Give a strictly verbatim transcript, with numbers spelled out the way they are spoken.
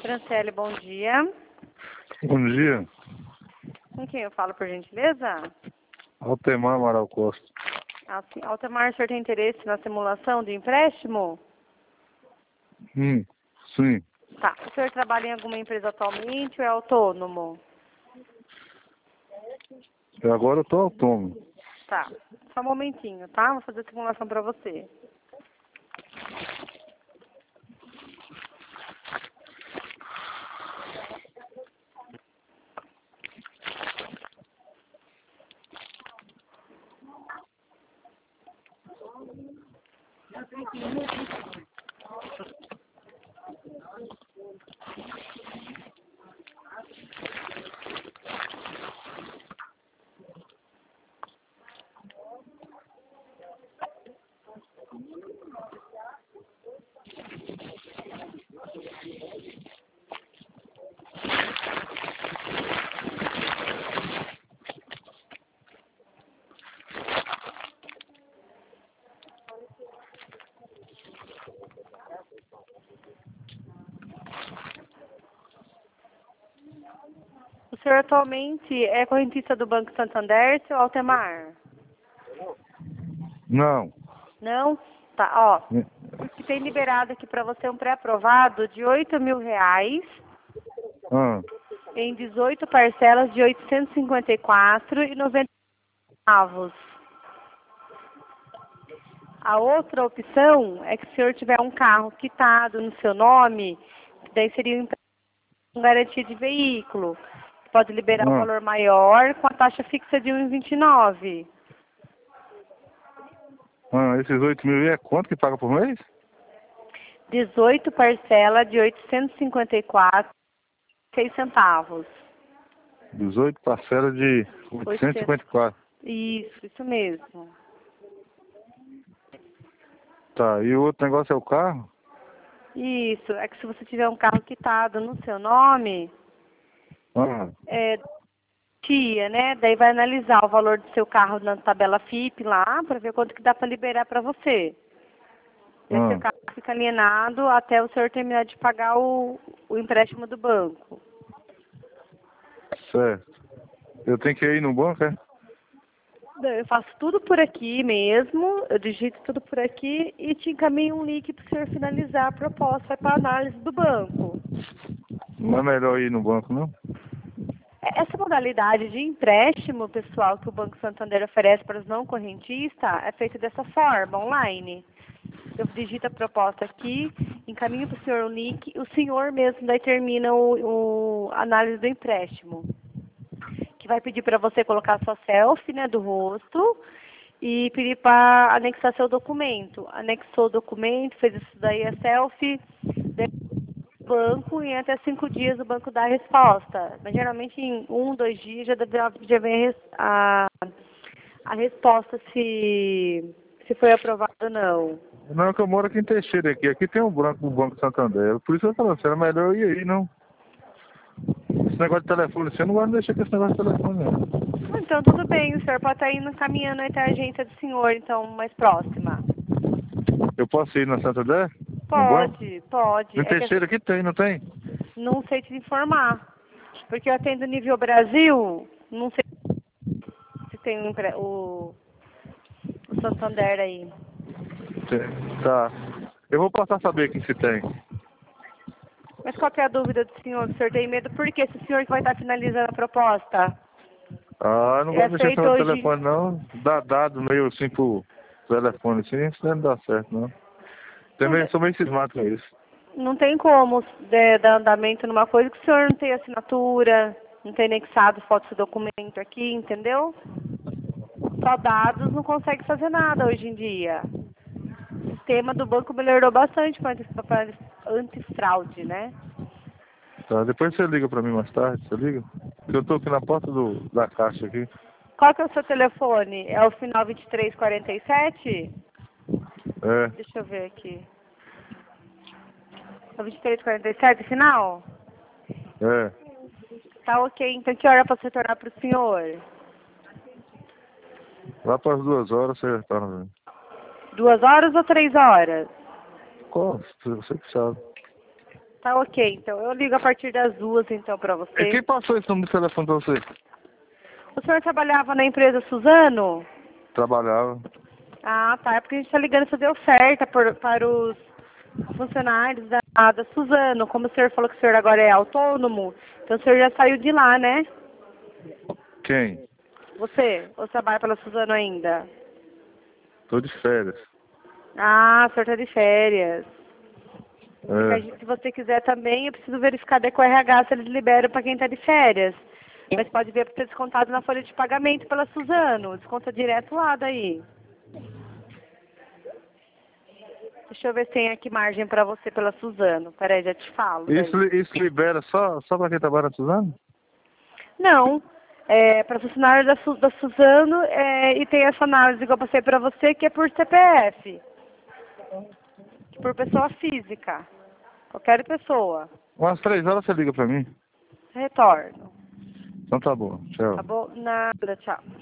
Franciele, bom dia. Bom dia. Com quem eu falo, por gentileza? Altemar Amaral Costa. Assim, Altemar, o senhor tem interesse na simulação do empréstimo? Hum, sim. Tá. O senhor trabalha em alguma empresa atualmente ou é autônomo? E agora eu tô autônomo. Tá. Só um momentinho, tá? Vou fazer a simulação para você. O senhor atualmente é correntista do Banco Santander, seu Altemar? Não. Não? Tá, ó. O que tem liberado aqui para você é um pré-aprovado de oito mil reais Ah, em dezoito parcelas de oitocentos e cinquenta e quatro reais e noventa centavos. A outra opção é que se o senhor tiver um carro quitado no seu nome, daí seria um empréstimo com garantia de veículo. Pode liberar um ah, valor maior com a taxa fixa de um vírgula vinte e nove. ah, esses oito mil é quanto que paga por mês? dezoito parcelas de oitocentos e cinquenta e quatro reais e seis centavos. dezoito parcelas de oitocentos e cinquenta e quatro. Isso, isso mesmo. Tá, e o outro negócio é o carro? Isso, é que se você tiver um carro quitado no seu nome, Ah, é, tia, né? Daí vai analisar o valor do seu carro na tabela F I P lá, para ver quanto que dá para liberar para você. E aí seu ah, carro fica alienado até o senhor terminar de pagar o, o empréstimo do banco. certo. Eu tenho que ir no banco, é? Daí eu faço tudo por aqui mesmo, eu digito tudo por aqui e te encaminho um link para o senhor finalizar a proposta, vai para análise do banco. Não é melhor ir no banco, não? Essa modalidade de empréstimo, pessoal, que o Banco Santander oferece para os não correntistas, é feita dessa forma, online. Eu digito a proposta aqui, encaminho para o senhor o link, o senhor mesmo daí termina o, o a análise do empréstimo. Que vai pedir para você colocar sua selfie, né, do rosto e pedir para anexar seu documento. Anexou o documento, fez isso daí a selfie, daí o banco e em até cinco dias o banco dá a resposta. Mas geralmente em um, dois dias já, deve, já vem a, res- a, a resposta se, se foi aprovado ou não. Não, que eu moro aqui em Teixeira, aqui. Aqui tem um banco, o Banco Santander. Por isso eu falo, se era melhor eu ir aí, não. Esse negócio de telefone, você não vai deixar com esse negócio de telefone, não. Então tudo bem, o senhor pode estar indo caminhando até a agência do senhor, então mais próxima. Eu posso ir na Santander? No banco? Pode, pode. No É que a Teixeira aqui tem, não tem? não sei te informar. Porque eu atendo nível Brasil, não sei se tem um empre- o, o Santander aí. Tem. Tá. Eu vou passar a saber aqui se tem. Mas qual que é a dúvida do senhor? O senhor tem medo? Por que esse senhor que vai estar finalizando a proposta? Ah, eu não É gosto de mexer com feito o hoje. telefone, não. Dá dado meio assim pro telefone, assim, isso não dá certo, não. Não, Também sou meio cismado com isso. não tem como de, dar andamento numa coisa que o senhor não tem assinatura, não tem anexado foto do documento aqui, entendeu? Só dados não consegue fazer nada hoje em dia. O sistema do banco melhorou bastante para antifraude, né? Tá, depois você liga pra mim mais tarde, você liga? Porque eu tô aqui na porta do, da caixa aqui. Qual que é o seu telefone? É o final vinte e três quarenta e sete? É, Deixa eu ver aqui. É o vinte e três quarenta e sete, final? é. Tá ok. Então que hora para você retornar para o senhor? Lá para as duas horas você retorna, velho. Duas horas ou três horas? Qual? Você que sabe. Tá ok, então. Eu ligo a partir das duas, então, pra você. E quem passou esse número de telefone pra você? O senhor trabalhava na empresa Suzano? Trabalhava. Ah, tá. É porque a gente tá ligando fazer oferta por, para os funcionários da, da Suzano. Como o senhor falou que o senhor agora é autônomo, então o senhor já saiu de lá, né? Quem? Você? Ou trabalha pela Suzano ainda? Tô de férias. Ah, o senhor tá de férias. É. Se você quiser também, eu preciso verificar daí com o R H se eles liberam para quem está de férias. Mas pode ver para ter descontado na folha de pagamento pela Suzano. Desconta direto lá daí. Deixa eu ver se tem aqui margem para você pela Suzano. Peraí, já te falo. Daí. Isso, isso libera só, só pra quem trabalha na Suzano? Não. É para funcionário da, Su, da Suzano é, e tem essa análise que eu passei para você que é por C P F. Por pessoa física. Qualquer pessoa. Umas três horas você liga pra mim. Retorno. Então tá bom. Tchau. Tá bom? Nada, tchau.